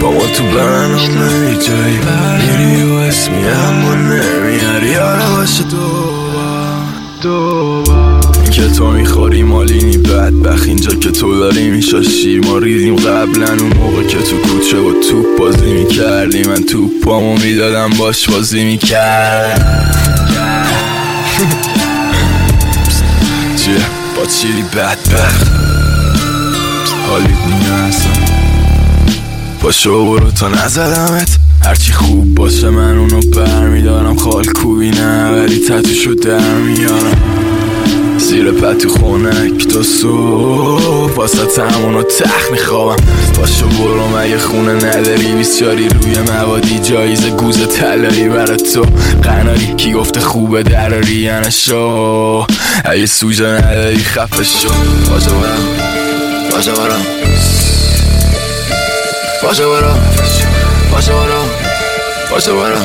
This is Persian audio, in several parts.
با ما تو برنامه جایی میری و اسمی اما نمیاری آره باشه دوبار که تو میخوری مالینی بدبخت اینجا که تو داری میشاشی ما ریدیم قبلا اون موقع که تو کوچه و توپ بازی میکردی من توپامو میدادم باش بازی میکرد چیه با چیلی بدبخت حالیت نیستم باشو برو تا نزدمت هرچی خوب باشه من اونو برمیدارم خالکوبی نه ولی تتوشو در میارم زیر پتو خونک تا صبح واسه همونو تخت میخوابم باشو برو مگه خونه نداری بیسیاری روی موادی جایزه گوز تلایی برای تو قناری کی گفته خوبه دراری یعنی شو اگه سوژه نداری خفه شو باشو برم باشو برم باشو برم باشو برم باشو برم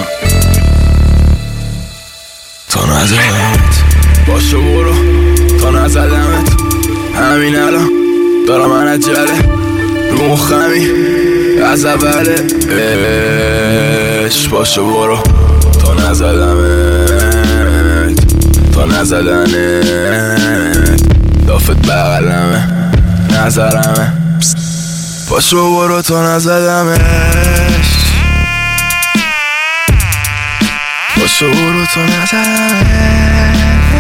تا نزدمت باشو برو تا نزدمت همین الان دارم من عجله رو مخمی از اوله باشو برو تا نزدمت تا نزدنت دافت بغلمه نظرمه باشو برو تا نزدمش باشو برو تا نزدمش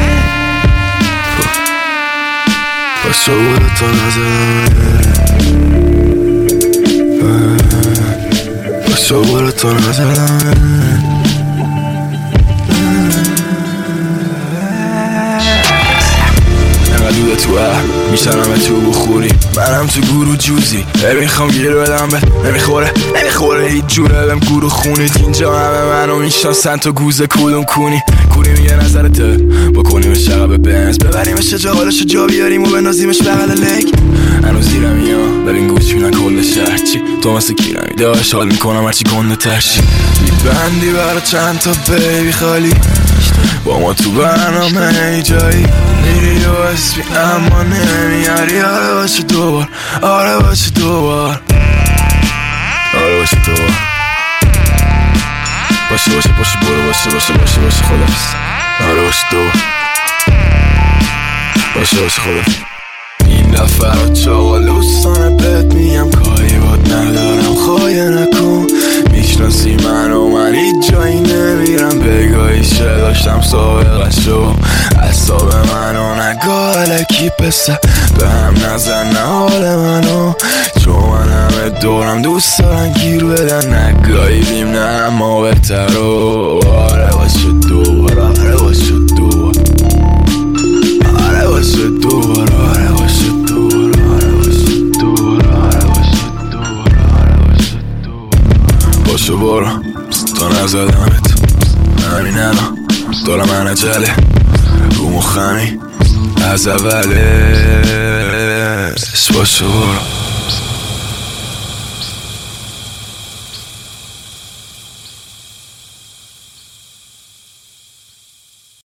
باشو برو تا نزدمش باشو برو تا نزدمش دوده تو میشنم تو بخوری منم تو گورو جوزی میخوام گیر بدم به نمیخوره هیچ جوره بهم گورو خونید اینجا همه منو میشناسن تو گوزه کدوم کونی میگه نظرته بکنیمش عقب بنز ببریمش جا حالشو جا بیاریم و بنازیمش بغل لک هنوز زیرم یا دارین گوش میدن کل شهر چی تو مثل گیرمی داشت حال میکنم هرچی گنده ترشی میبندی برا چند تا بیبی خالی با ما تو برنامه ای جایی میری و اسمی اما نمیاری آره باشه دوبار آره باشه دوبار آره باشه دوبار باشه باشه باشه برو باشه باشه باشه باشه خدافظ آره باشه دوبار باشه باشه خدافظ این دفعه چاقالوستانه بهت میگم کاری باد ندارم خواهی نکن میشناسی من هیچ جایی نمیرم بگاهیشه داشتم سابقشو اصاب منو نگاه لکی پسه به هم نزن نه حال منو چون من همه دورم دوست دارن گیر بدن نگاهیدیم نه اما بهترو آره باشه دوبار آره باشه دوبار آره باشه دوبار آره باشه دوبار آره باشه دوبار آره باشه دوبار آره باشه دوبار باشو برو تا نزدمت همین الان دارم من عجله رو مخمی از اولش باشو برو